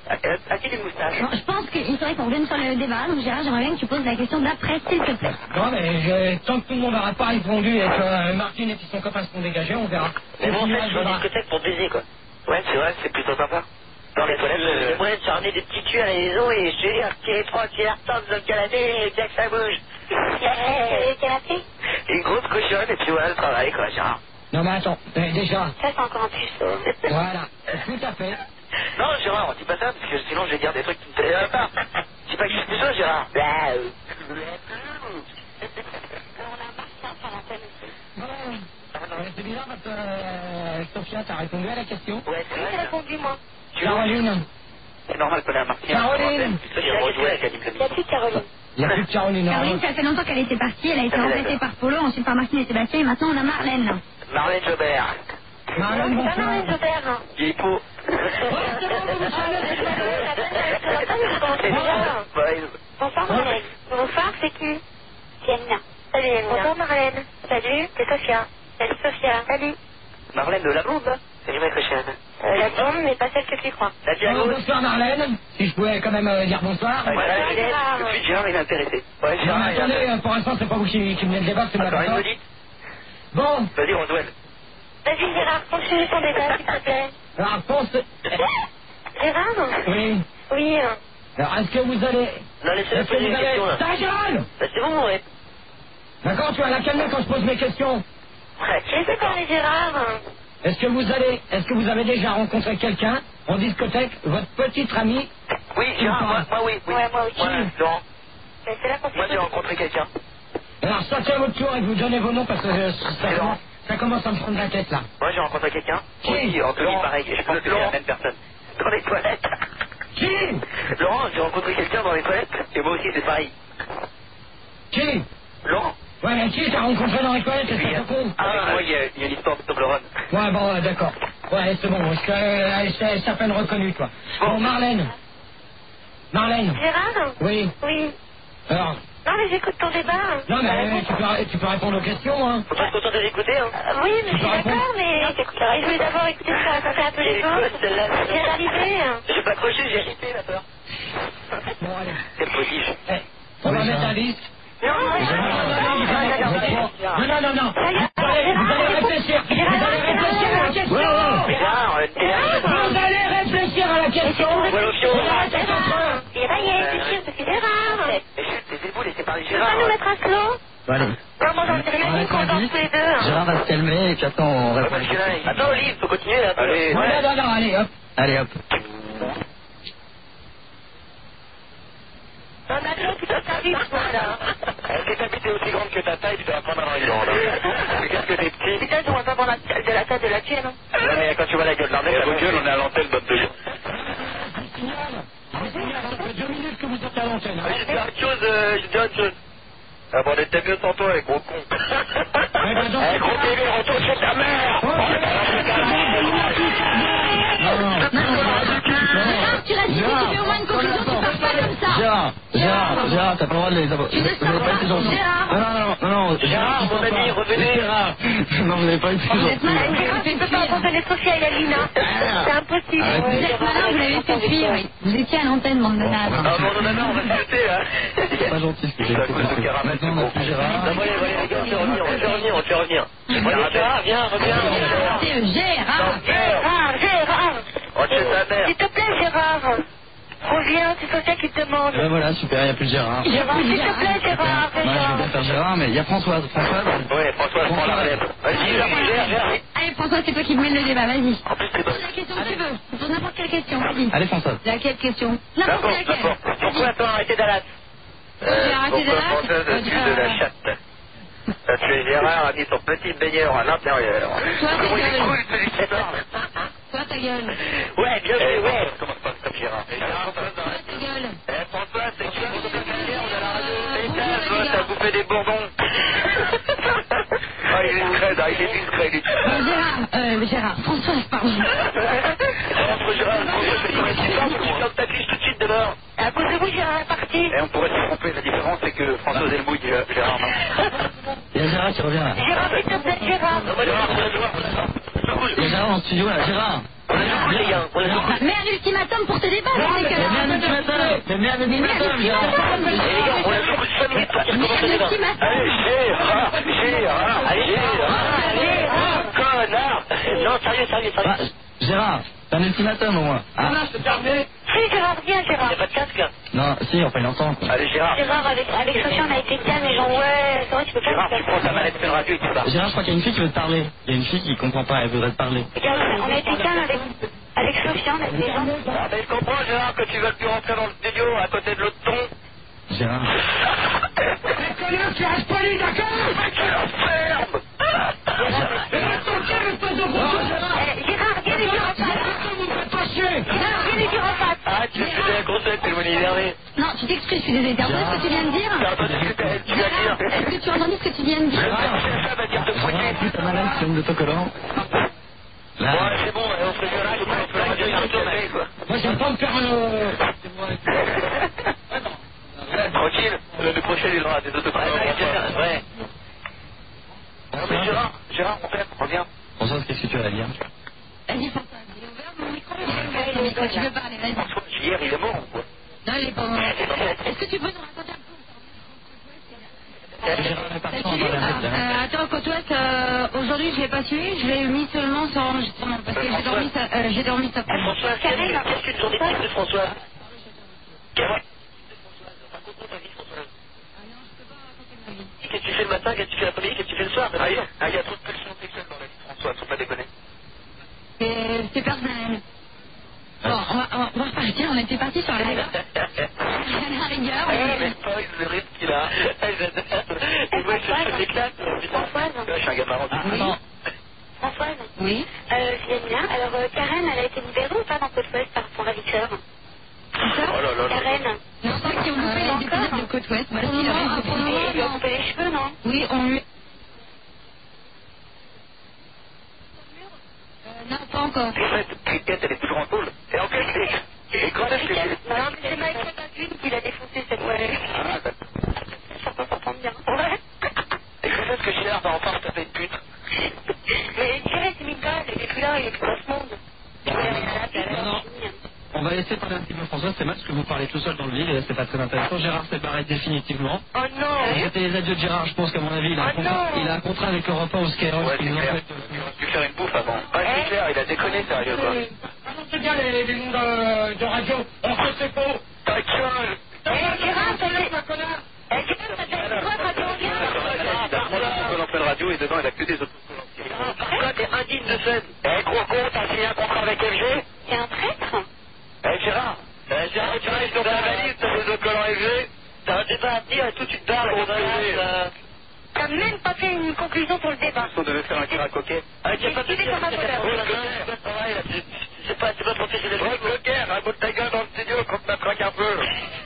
A-t-il une moustache? Bon, je pense qu'il faudrait qu'on revienne sur le débat. Donc Gérard, j'aimerais bien que tu poses la question d'après, s'il te plaît. Non, mais tant que tout le monde n'aura pas répondu et que Martine et puis son copain se sont dégagés, on verra. Mais bon, en fait, je suis en discothèque pour baiser, quoi. Ouais, c'est vrai, c'est plutôt sympa. Dans les toilettes, j'ai moyen de se ramener des petits tuyaux à la maison et je te dis, tirer 3, tirer 4 dans le canapé et bien que ça bouge. Le canapé? Une grosse cochonne et puis voilà le travail, quoi, Gérard. Non, mais attends, déjà. Ça, c'est encore un puceau. Voilà, tout à fait. Non, Gérard, on dit pas ça parce que sinon je vais dire des trucs qui me plaisent pas. C'est pas que je suis ça, Gérard. On a un martien sur l'antenne aussi. C'est bizarre parce que Sophia, t'as répondu à la question. Ouais, c'est Oui, vrai. j'ai répondu, moi. Caroline. C'est normal qu'on ait un martien. Caroline. J'ai rejoué avec Annie Il n'y a plus de Caroline. Il n'y a plus de Caroline. Caroline, ça fait longtemps qu'elle était partie. Elle a été remplacée par Polo, ensuite par Martine et Sébastien. Et maintenant, on a Marlène. Marlène Jobert. Marlène, C'est pas bonsoir. Marlène Jobert, non. Vieille peau. Bonsoir Marlène. Bonsoir, c'est qui? C'est Amina. Salut Amina. Bonsoir Marlène. Salut, c'est Sophia. Salut Sophia. Salut. Marlène de la blonde, là. Salut ma cochonne. La blonde, mais pas celle que tu crois. La diagonale. Bonsoir Marlène. Si je pouvais quand même dire bonsoir. Voilà, Gérard. tout de suite, Gérard, il est intéressé. Ouais, Non, Gérard, mais il est intéressé. attendez, pour l'instant, c'est pas vous qui menez le débat, c'est moi. Attends, il d'accord me dit. Bon, Vas-y, Roswell. Vas-y Gérard, continue ton débat s'il te plaît. alors, pense... Gérard? Oui. Oui. Alors, est-ce que vous allez... Non, laissez-le Est-ce que poser vous une question, là. allez... Ta gueule. Bah, c'est bon, ouais. D'accord, tu vas la calmer quand je pose mes questions. Ouais, Laissez parler Gérard. Est-ce que vous avez déjà rencontré quelqu'un en discothèque, votre petite amie? Oui, Gérard, moi, oui. Ouais, moi aussi. Ouais, Laurent. Mais c'est là qu'on Moi, s'est j'ai rencontré quelqu'un. Alors, sortez à votre tour et vous donnez vos noms parce que ça commence à me prendre la tête, là. Moi, j'ai rencontré quelqu'un. Qui? Aussi, Anthony, pareil. Et je pense que c'est la même personne. Dans les toilettes. Qui? Laurent, j'ai rencontré quelqu'un dans les toilettes. Et moi aussi, c'est pareil. Qui? Laurent. Ouais, mais qui t'as rencontré dans les toilettes, c'est pas con? Avec moi, il y a l'histoire de Toblerone. Ouais, bon, d'accord. Ouais, c'est bon, c'est à peine reconnu, toi. Bon, Marlène. Marlène. Gérard? Oui. Oui. Alors, Non, mais j'écoute ton débat. non, mais tu peux répondre aux questions, hein. Faut pas se contenter d'écouter, hein. Oui, mais je suis peux répondre? d'accord, mais je voulais d'abord écouter ce qu'a raconté un peu les autres. celle-là. Je viens d'arriver. J'ai pas accroché, j'ai agité, la peur. Bon, allez. C'est prodige. Eh, on va mettre un liste. Non, Non, non. Vous allez réfléchir. Vous allez réfléchir à la question. Gérard, t'es là. Vous allez réfléchir à la question. Voilà, au fion. Il est raillé, c'est sûr, parce que Gérard. Mais chut, taisez-vous, laissez parler Tu veux pas Gérard. nous mettre un slow? Bon, allez. Non, moi j'en sais rien, qu'on danse tous les deux. Gérard va se calmer et puis attends, on Ouais, répond. parce que là, attends, Olive, faut continuer, là. Allez. Non, allez, hop. Allez, hop. On a bien tout ça vu, toi, là. Est-ce que ta bite est aussi grande que ta taille, tu dois apprendre à avoir une grande. Mais qu'est-ce que t'es petit? Putain, je vois pas voir de la taille de la tienne. Non, mais quand tu vois la gueule d'un mec, la gueule, on est à l'antenne, bonne de Ça fait 2 minutes que vous êtes à l'antenne. hein. Je dis autre chose, Ah bon, on était mieux sans toi, les gros cons. Ouais, bah, donc, Eh, gros bébé, retourne chez ta mère. Gérard, tu restes ici, tu fais au moins une conclusion, tu parles pas comme ça. Gérard, t'as pas le droit de les avoir. Tu ne Vous n'avez pas été gentil. Gérard. Non. Gérard, mon ami, revenez. Gérard. Non, vous n'avez pas été Vous gentil. êtes malin, Gérard, tu peux pas abandonner Sophia et la Lina. C'est impossible. Arrêtez. Vous êtes malin, vous l'avez fait fuir, oui. Vous étiez à l'antenne, bande de nazes. Ah bon, non, on va se jeter, là. C'est pas gentil ce que j'ai Ça fait. coûte le caramel, Maintenant, on n'a plus Gérard. Non, bon, allez, les gars, on fait revenir. Allez, Gérard, viens, reviens. C'est Gérard. Gérard. On chez ta mère. S'il te plaît, Gérard. Reviens, c'est Sophia qui te demande. Ben voilà, super, il n'y a plus de Gérard. Gérard, s'il te plaît, Gérard. Moi, je vais bien faire Gérard, mais il y a Françoise. Françoise. Ouais, François, prends la relève. Vas-y, Gérard. Allez, François, c'est toi qui mène le débat, vas-y. En plus, c'est bon. Pose la question que tu veux. Pose n'importe quelle question, vas-y. Allez, Françoise. Laquelle question? N'importe laquelle. Pourquoi t'as arrêté Dallas J'ai arrêté Dallas. Françoise a tué de la chatte. T'as tué Gérard, a mis son petit baigneur à l'intérieur. Toi, ta Comment il est gueule. cool, celui qui parle. Toi, ta gueule. Ouais, bien joué, ouais. Comment ça passe comme Gérard Toi, ta gueule. François, c'est qui qui fait carrière à la radio? Toi, t'as bouffé des bourbons. Ah, il est discret, lui. Gérard, François, pardon. Entre Gérard et François, c'est quoi? Tu fermes ta cliche tout de suite dehors. À cause de vous, Gérard est parti. Et on pourrait se tromper, la différence c'est que François Zelbouille, Gérard, non. Il y a Gérard qui revient là. Gérard, s'il te plaît, Gérard. Il y a Gérard en studio là. Gérard. rien. Mets un ultimatum pour te débattre. Non, mais Mets un ultimatum. Mets un ultimatum, Gérard. Eh les gars, on a plus que 5 minutes pour dire comment ça débat. Allez, Gérard, connard. Non, sérieux. Ah, Gérard, t'as un ultimatum au moins. Ah. c'est terminé. Si, Gérard, viens, Gérard. Y'a pas de casque là. Non, si, enfin il entend. Allez, Gérard. Gérard, avec Sophia, on a été calme, les gens, ouais, c'est vrai, tu peux pas. Gérard, tu prends ta manette de radio et tu pars. Gérard, je crois qu'il y a une fille qui veut te parler. Il y a une fille qui comprend pas, elle voudrait te parler. Regarde, on a été calme avec Sophia, on a des gens. Ah, mais je comprends, Gérard, que tu veux plus rentrer dans le studio à côté de l'autre ton. Gérard. Mais connard, tu restes poli, d'accord? Tu la fermes. Reste ton cœur, espèce de gros. Gérard, viens les dire en face. Vous me faites pas chier. Gérard, viens les dire en face. Ah, tu veux discuter avec Rosette, t'es venu énervé. Non, tu t'excuses, je suis désolée. T'as entendu ce que tu viens de dire? T'as entendu ce que tu vas dire? Est-ce que tu as entendu ce que tu viens de dire? Ça va dire de fouetter. Plus ta malade sur une autocollant. Là. Ouais, c'est bon, on se fait là, on peut la radio, il y a un café, quoi. Moi, j'aime pas me faire Tranquille, l'année prochaine, il aura des autocollants. Ouais. Non, mais Gérard, mon père, reviens. François, qu'est-ce que tu vas dire? Vas-y, François, il est ouvert mon micro? Il est ouvert le micro, tu veux parler, vas-y. François, hier, il est mort ou quoi? Non, il est pas mort. Est-ce que tu peux nous raconter un peu? Attends, côte ouest, aujourd'hui je l'ai pas suivi, je l'ai mis seulement sur enregistrement parce que j'ai dormi ça. François, qu'est-ce qu'une journée type de François? Qu'est-ce que tu fais le matin, qu'est-ce que tu fais l'après-midi, qu'est-ce que tu fais le soir? Ah, il y a trop de pulsions sexuelles dans la vie de François, faut pas déconner. C'est personnel. Bon, on va repartir, on était parti sur la rigueur. La rigueur. Mais pas le rythme qu'il a. J'adore. Et moi, je m'éclate. Françoise. Je suis un gars marrant. Oui. Françoise. Oui. Yanina, alors Karen, elle a été libérée ou pas dans Côte Ouest par son ravisseur? Oh là là là. Karen. Non, ceux qui ont loupé les épisodes de Côte Ouest, voilà, Pour le moment, il lui a coupé les cheveux, non? Oui, on lui... non, pas encore. En fait, Cricket, elle est toujours en tôle. Et en fait, et quand est-ce que Non, mais c'est Michael Badune qui l'a défoncé cette fois. Ah, d'accord. Ça peut s'entendre bien. Ouais. Et quand est-ce que Gérard va enfin se taper une pute? Mais Thierry, c'est Mika, il est plus là, il est plus dans ce monde. Non. On va laisser parler un petit peu François, c'est mal parce que vous parlez tout seul dans le vide et c'est pas très intéressant. Gérard s'est barré définitivement. Oh non. C'était les adieux de Gérard, je pense qu'à mon avis, il a un contrat avec Europe 1 ou Skyrock. Ouais, qui c'est nous clair. empêche de- Il aurait pu faire une bouffe avant. Ouais, c'est clair, il a déconné, sérieux, quoi. Ah non, c'est bien les noms de radio. On sait c'est faux. Ta gueule. Gérard, ça fait... Ma connard. Gérard, ça fait quoi, Radio On en fait le radio et dedans, il a que des autocollants. Pourquoi t'es indigne de scène? Eh, gros con, t'as signé un contrat avec FG? C'est un traître? Eh, Gérard, tu vas aller sur ta valise, t'as des autocollants FG? T'as un débat à dire et tout, tu te parles, on T'as même pas fait une conclusion sur le débat. On devait faire un tir à coquet. Ah, tu as pas de Excusez comme un voleur. C'est pas professionnel. Ouais, coquet, raconte ta gueule dans le studio quand tu m'attraques un peu.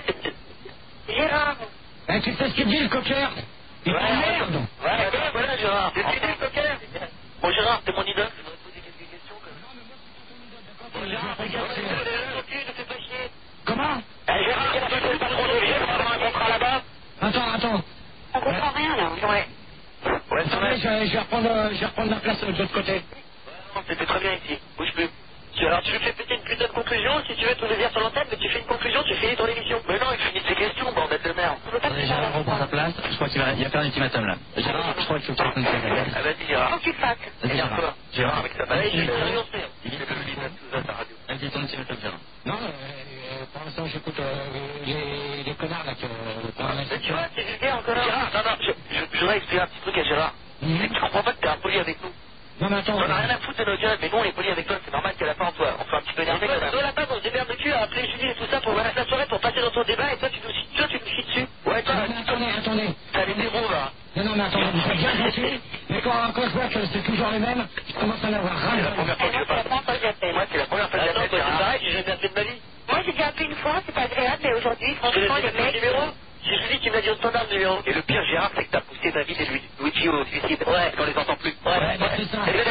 Gérard. Eh, tu sais ce qu'il dit, le coqueur? Il t'emmerde. Ouais, voilà, Gérard. C'est ce qu'il dit, le coquet. Bon, Gérard, t'es mon idole. Je voudrais te poser quelques questions, quand même. Bon, Gérard, regarde, ne fais pas chier. Comment? Eh, Gérard, qu'est-ce que tu fais le patron de FG pour avoir un contrat là-bas? Attends. On comprend rien, là. Ouais. Ouais, c'est vrai. Je vais reprendre la place de l'autre côté. Non, c'était très bien ici. Bouge plus. Alors tu lui fais péter une putain de conclusion, si tu veux tout le dire sur l'antenne, mais tu fais une conclusion, tu finis ton émission. Mais non, il finit ses questions, bordel de merde. Attendez, Gérard reprend sa place, je crois qu'il va faire un ultimatum là. Gérard, je crois qu'il faut que tu fasses une séquence. Ah vas-y Gérard. Faut que tu le fasses. Vas-y Gérard. Gérard, avec sa balai, il est sérieux, il est le leader de ta radio. un petit ton ultimatum, Gérard. Non, pour l'instant, j'écoute les connards là que... Mais tu vois, c'est vulgaire encore. Gérard, non, je voudrais expliquer un petit truc à Gérard. C'est que tu comprends pas que t'es impoli avec nous. Non, mais attends. On n'a rien à foutre de nos gueules, mais nous on est poli avec toi, c'est normal qu'à la fin on soit un petit peu énervé quand même. Toi la base on se démerde de cul à appeler Julie et tout ça pour voir la soirée pour passer dans ton débat et toi tu nous chies dessus. Ouais, toi, Attendez. t'as les zéros là. Non, mais attendez, vous êtes bien gentil, mais quand je vois que c'est toujours les mêmes, je commence à en avoir C'est la ras. première fois que je C'est la première fois que j'appelle. Moi c'est la première fois que j'appelle. C'est pareil, j'ai jamais appelé de ma vie. Moi, j'ai déjà appelé une fois, c'est pas agréable, mais aujourd'hui, franchement, les mecs... numéro. Si je dis, tu m'as dit au standard le numéro. Et le pire, Gérard, c'est que t'as poussé David et Luigi au suicide. Ouais. Qu'on les entend plus. Ouais, c'est ça. Et Arnett,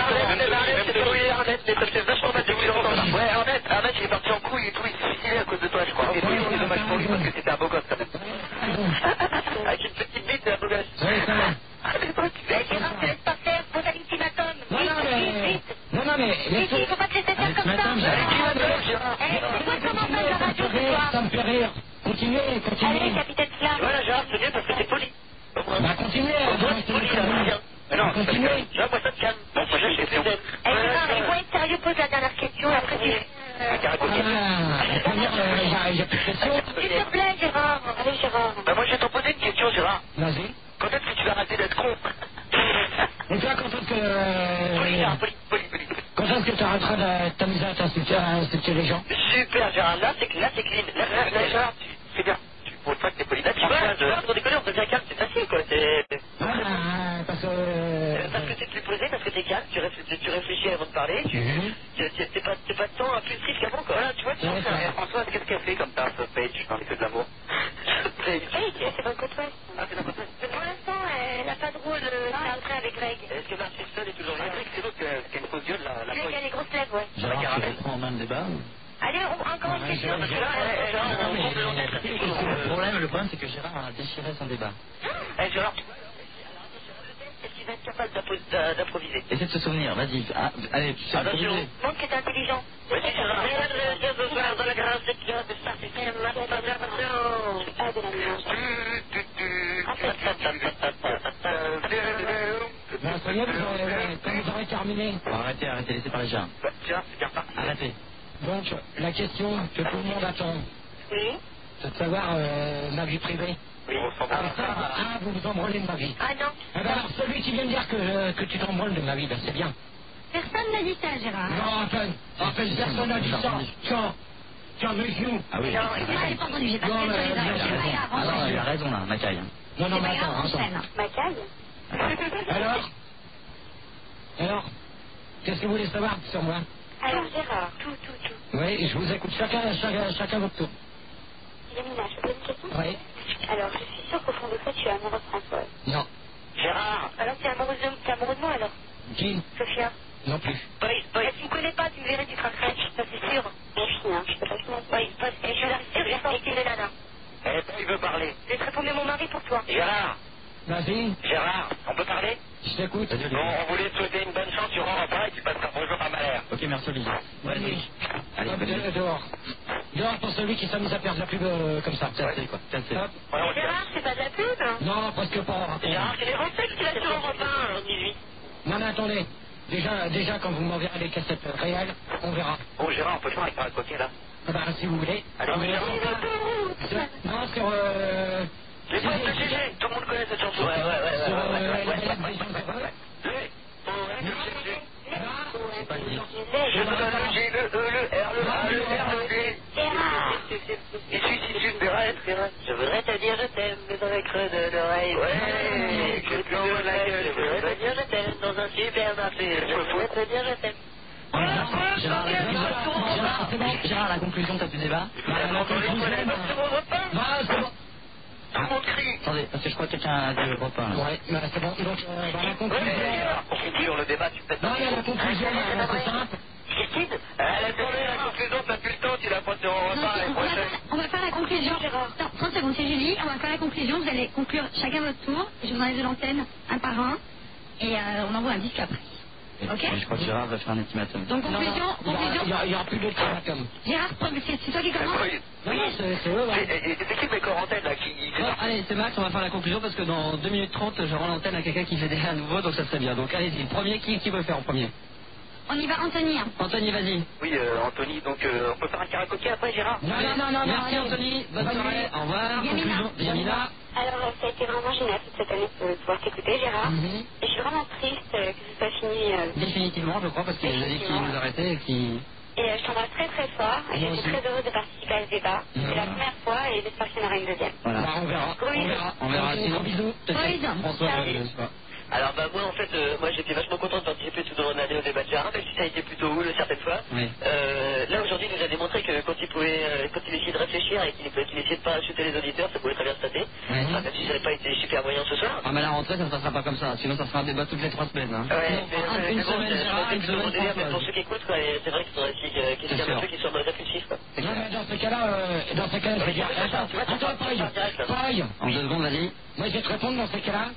c'est vachement mal de vous entendre. Ouais, Arnett, il est parti en couille et tout, il s'est suicidé à cause de toi, je crois. Et c'est dommage pour lui parce que c'était un beau gosse quand même. Avec une petite bite, c'est un beau gosse. Ouais, ça va. Mais Gérard, te laisse pas faire, pose un ultimatum. Non, mais... Vite. Il faut pas te laisser faire comme ça. C'est quoi le commentaire de la radio ce soir? Ça me fait rire. Continuez. Allez, capitaine Flamme. Voilà, Gérard, c'est bien parce que t'es poli. Bah, continuez. C'est poli, là. Non, Continuez. Gérard, moi ça te calme. Bon, prochaine question. Eh, Gérard, il faut être sérieux, pose la dernière question et après tu... J'ai plus de questions. S'il te plaît, Gérard. Allez, Gérard. Bah, moi, je vais t'en poser une question, Gérard. Vas-y. Quand est-ce que tu vas arrêter d'être con? Et toi, quand est-ce que tu arrêteras de t'amuser à t'insulter les gens? Super, Gérard. Là, c'est clean. Là, Gérard, c'est bien. Tu poses pas que t'es poli. Là, tu vois, pour déconner, on peut bien calme, c'est facile, quoi. Parce que... Parce que t'es plus posé, parce que t'es calme, tu réfléchis avant de parler, t'es pas tant impulsif qu'avant, quoi. Voilà, tu vois, Françoise, qu'est-ce qu'elle fait comme ça, Page, dans les feux de l'amour? Hey, c'est dans le côte ouest. Ah, c'est dans le côté. Pour l'instant, elle n'a pas de rôle après avec Greg. Est-ce que Martin Seul est toujours là? Greg, c'est l'autre qui a une fausse gueule, la Greg a les grosses lèvres, ouais. Gérard, tu reprends en main le débat. Allez, encore une question. Le problème, c'est que Gérard a déchiré son débat. Eh, Gérard, est-ce qu'il va être capable d'improviser? Essaie de se souvenir, vas-y. Allez, tu sais improviser. Montre que t'es intelligent. Vas-y, Gérard. Ce soir, dans la grâce de Dieu, de sa système, la préservation. Ah, de la mélange. Ben, ça y est, quand vous aurez terminé. Arrêtez, laissez parler Gérard. Gérard, c'est bien parti. Arrêtez. Donc, la question que tout le monde attend, Oui. c'est de savoir ma vie privée. Oui, on s'en Alors ça, vous vous embrouillez de ma vie. Ah non. Eh ben alors, celui qui vient de dire que tu t'embrouilles de ma vie, ben c'est bien. Personne n'a dit ça, Gérard. Non, enfin, personne n'a dit ça. Tiens, monsieur. Ah oui. Non, j'ai pas entendu, j'ai pas Non, fait mais sur les oreilles. C'est pas grave, Ah non, enchaîne. il a raison là, Macaille. Non, C'est mais pas grave, attends. enchaîne. Ma caille. Alors, qu'est-ce que vous voulez savoir sur moi? Alors, Gérard, tout. Oui, je vous écoute, chacun votre tour. Yamina, je te pose une question? Oui. Alors, je suis sûre qu'au fond de toi, tu es amoureux de Françoise. Non. Gérard. Alors, tu es amoureux de moi, alors? Qui? Sophia. Non plus. Tu me connais pas, tu me verrais, tu craquerais, ça c'est sûr. Mon fille, hein, je peux pas finir. Oui, et je la sûre, j'ai sorti les nanas. Eh, il veut parler. Je vais te répondre mon mari pour toi. Gérard. Vas-y, Gérard, on peut parler? je t'écoute. Bon, on voulait te souhaiter une bonne chance, tu rentres pas et tu passeras bonjour à Malher. Ok, merci Olivier. Vas-y. Allez, Hop, bonne nuit. dehors. Dehors pour celui qui s'amuse à perdre la pub comme ça. Cassez quoi, cassez. Hop. Ouais, on Gérard, c'est pas de la pub? Non, presque pas. Gérard, c'est les Français qui l'a sur Europe 1 en 18. Non, mais attendez. Déjà, quand vous m'enverrez les cassettes réelles, on verra. Bon, Gérard, on peut faire avec un coquet là. Ah ben, si vous voulez. Allez, Ah, mais Gérard. non, sur... Les potes de GG, tout le monde connaît cette chanson. Ouais. C'est pas dit. Je te donne le G, le E, le R, le A, le R, le D. Et tu verras être heureux. Je voudrais te dire je t'aime, mais dans le creux de l'oreille. Ouais, que tu me la gueule. Je voudrais te dire je t'aime dans un supermarché. Je voudrais te dire je t'aime. Gérard, la conclusion de ce débat. Tout le monde crie. Attendez, parce que je crois que quelqu'un a dit Europe 1. Ouais, mais c'est bon. Donc, dans la conclusion... Pour conclure le débat, tu peux Non, il y a la conclusion, c'est simple. Christine, elle a tourné la conclusion, t'as plus le temps, tu l'as pas sur Europe 1 l'année prochaine. On va faire la conclusion, Gérard. Attends, 30 secondes, c'est Julie. On va faire la conclusion. Vous allez conclure chacun votre tour. Je vous enlève de l'antenne un par un. Et on envoie un disque après. Ok? Je crois que Gérard va faire un ultimatum. Donc, conclusion. Il n'y aura plus d'ultimatum. Gérard, c'est toi qui commence? Non, c'est eux, ouais. C'est qui mes corps en tête là qui... Bon, allez, c'est Max, on va faire la conclusion parce que dans 2 minutes 30, je rends l'antenne à quelqu'un qui fait déjà à nouveau, donc ça serait bien. Donc allez-y, le premier, qui veut faire en premier? On y va, Anthony. Anthony, vas-y. Oui, Anthony, donc on peut faire un karaoké après, Gérard? Non. Merci allez. Anthony, bonne soirée, au revoir. Conclusion, Yamina. Alors, ça a été vraiment génial toute cette année de pouvoir t'écouter, Gérard. Mhm. Et je suis vraiment triste que ce soit fini. Définitivement, je crois, parce qu'il a dit qu'il nous arrêtait et qu'il... Et je t'embrasse très très fort. Et je suis très heureuse de participer à ce débat. C'est la première fois et j'espère qu'il y en aura une deuxième. Voilà. Bah, on verra. On verra, sinon, bisous. François, Alors bah moi en fait, moi j'étais vachement content de participer tout au long de l'année au débat de Gérard, même si ça a été plutôt houle certaines fois. Oui. Là aujourd'hui il nous a démontré que quand il essayait de réfléchir et qu'il essayait de pas chuter les auditeurs, ça pouvait très bien se passer. Même si ça n'avait pas été super moyen ce soir. Ah mais la rentrée ça ne se passera pas comme ça, sinon ça sera un débat toutes les 3 semaines. Hein. Ouais, Une semaine Gérard, une semaine mais François. pour ceux qui écoutent, quoi, c'est vrai qu'il faudrait qu'il y ait un peu qui soit répulsif, quoi. Non, mais dans ce cas-là, je vais dire... Attends, pareil. En 2 secondes, vas-y. Moi, je vais te répondre dans ce cas-là. Vas-y.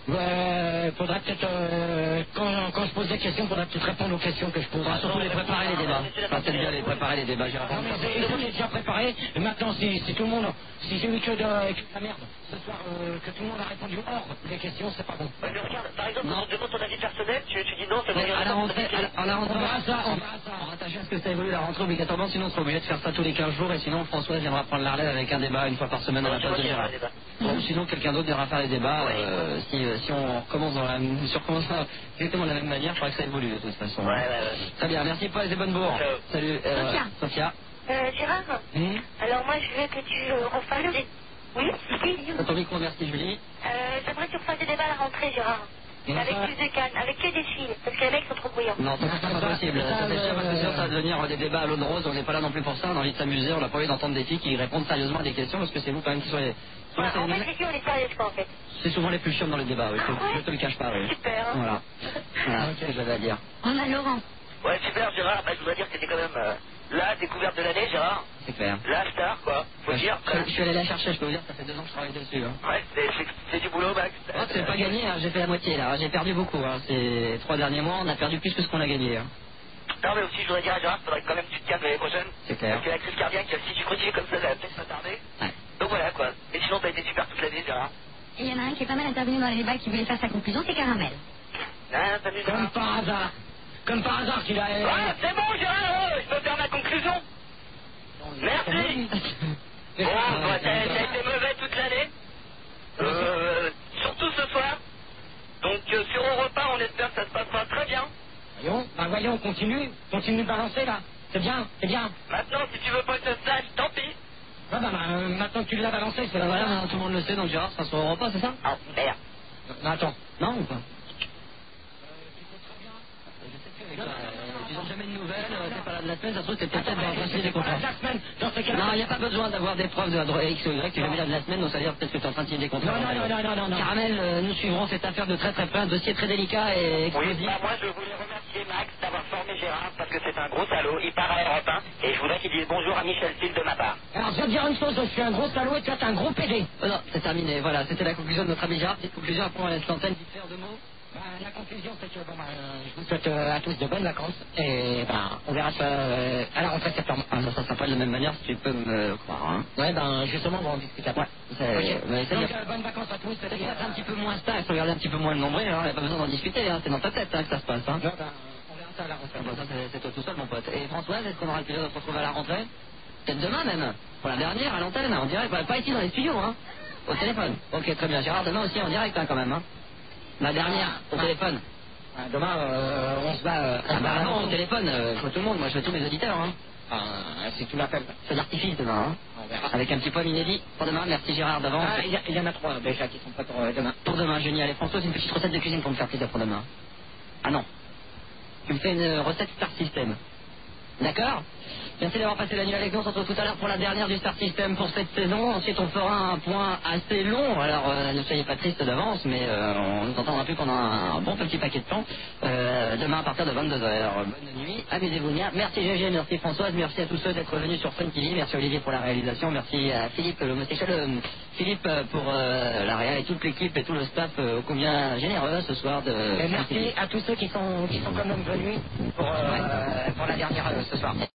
Faudrait peut-être, quand je pose des questions, faudrait peut-être répondre aux questions que je pose. Surtout les préparer les débats. Enfin, c'est bien les préparer les débats, Gérard. Non, mais j'ai déjà préparé. Et maintenant, si tout le monde, si j'ai eu que de la merde ce soir, que tout le monde a répondu hors des questions, c'est pas bon. Ouais, mais regarde, par exemple, quand on te demande ton avis personnel, tu dis non, ça veut dire À la rentrée, On verra ça. on rattache à ce que ça évolue la rentrée obligatoirement, sinon on sera obligé de faire ça tous les 15 jours, et sinon François viendra prendre la relève avec un débat une fois par semaine à la place de Gérard. Bon, sinon quelqu'un d'autre viendra faire les débats, si on recommence exactement de la même manière, il faudra que ça évolue de toute façon. Ouais. Très bien, merci Paul et Bonnebourg. Salut, Sophia. Gérard, alors moi je veux que tu refasses des... Oui. Ton micro, merci Julie. J'aimerais que tu refasses des débats à la rentrée, Gérard. Avec plus de calme, avec que des filles, parce que les mecs sont trop bruyants. Non, c'est pas possible. Ça c'est sûr, parce que sinon ça va devenir des débats à l'eau de rose. On n'est pas là non plus pour ça. On a envie de s'amuser. On n'a pas envie d'entendre des filles qui répondent sérieusement à des questions, parce que c'est vous quand même qui sont les. Ouais, en fait, les filles, on est sérieuses quoi, en fait. C'est souvent les plus chiants dans les débats, oui. Je te le cache pas, oui. Super. Voilà. Voilà ce que j'avais à dire. On a Laurent. Ouais, super, Gérard. Bah, je voudrais dire que c'était quand même la découverte de l'année, Gérard. C'est clair. La star, quoi. Faut dire. Je suis allé la chercher, je peux vous dire, ça fait 2 ans que je travaille dessus. Hein. Ouais, c'est du boulot, Max. Oh, c'est pas gagné, hein. J'ai fait la moitié là. J'ai perdu beaucoup. Hein. Ces 3 derniers mois, on a perdu plus que ce qu'on a gagné. Hein. Non, mais aussi, je voudrais dire à Gérard, faudrait quand même que tu te calmes l'année prochaine. C'est clair. Parce que la crise cardiaque, si tu continues comme ça va peut-être s'attarder. Ouais. Donc voilà, quoi. Et sinon, t'as été super toute l'année, Gérard. Et il y en a un qui est pas mal intervenu dans les débats qui voulait faire sa conclusion, c'est Caramel. Ah, salut, Gérard. Comme par hasard qu'il a... Ah, c'est bon, Gérard, je peux faire ma conclusion. Merci. Bon, t'as été mauvais toute l'année. Surtout ce soir. Donc, sur au repas, on espère que ça se passera très bien. Voyons, continue de balancer là. C'est bien. Maintenant, si tu veux pas que ça se sache, tant pis. Maintenant que tu l'as balancé, c'est Voilà, maintenant, tout le monde le sait, donc Gérard sera sur Europa, c'est ça? Ah, merde. Attends. Non ou pas? Ils n'ont jamais de nouvelles, t'es pas là de la semaine, ça se trouve, t'es peut-être dans un signer des contrats. Non, il n'y a pas besoin d'avoir des preuves de la droite X ou Y, tu es jamais là de la semaine, donc ça veut dire peut-être que tu es en train de signer des contrats. Non. Caramel, nous suivrons cette affaire de très très près, un dossier très délicat et explosif. Oui, moi je voulais remercier Max d'avoir formé Gérard parce que c'est un gros salaud, il part à Europe 1 et je voudrais qu'il dise bonjour à Michel Phil de ma part. Alors je vais te dire une chose, je suis un gros salaud et toi t'es un gros PD. Non, c'est terminé, voilà, c'était la conclusion de notre ami Gérard. Petite conclusion, après on laisse l'antenne, vite faire 2 mots. La conclusion, c'est que je vous souhaite à tous de bonnes vacances et on verra ça à la rentrée septembre. Ça sera pas de la même manière si tu peux me croire. Hein. Ouais, justement, on va en discuter après. Donc, bonnes vacances à tous. C'est un petit peu moins star, il faut regarder un petit peu moins le nombril, hein. Il n'y a pas besoin d'en discuter, hein. C'est dans ta tête que ça se passe. Hein. On verra ça à la rentrée. Ça, c'est toi tout seul, mon pote. Et Françoise, est-ce qu'on aura le plaisir de se retrouver à la rentrée? Peut-être demain même, pour la dernière à l'antenne, on dirait, pas ici dans les studios, hein. Au téléphone. Ok, très bien. Gérard, demain aussi en direct, hein, quand même. Hein. La dernière, au téléphone. Demain, on se bat... non, au téléphone, faut tout le monde. Moi, je veux tous mes auditeurs. Hein. Si tu m'appelles. C'est d'artifice demain. Hein. On verra. Avec un petit poème inédit pour demain. Merci Gérard d'avance. Il y en a 3 déjà qui sont prêts pour demain. Pour demain, génial. Et François, c'est une petite recette de cuisine pour me faire plaisir pour demain. Ah non. Tu me fais une recette Star System. D'accord? Merci d'avoir passé la nuit avec nous. On se retrouve tout à l'heure pour la dernière du Star System pour cette saison. Ensuite, on fera un point assez long. Alors, ne soyez pas tristes d'avance, mais on nous entendra plus pendant un bon petit paquet de temps. Demain, à partir de 22h. Bonne nuit, amusez-vous bien. Merci Gégé, merci Françoise, merci à tous ceux d'être venus sur Fun TV. Merci Olivier pour la réalisation. Merci à Philippe, Philippe pour la réal et toute l'équipe et tout le staff combien généreux ce soir de. Et merci à tous ceux qui sont quand même venus pour la dernière ce soir.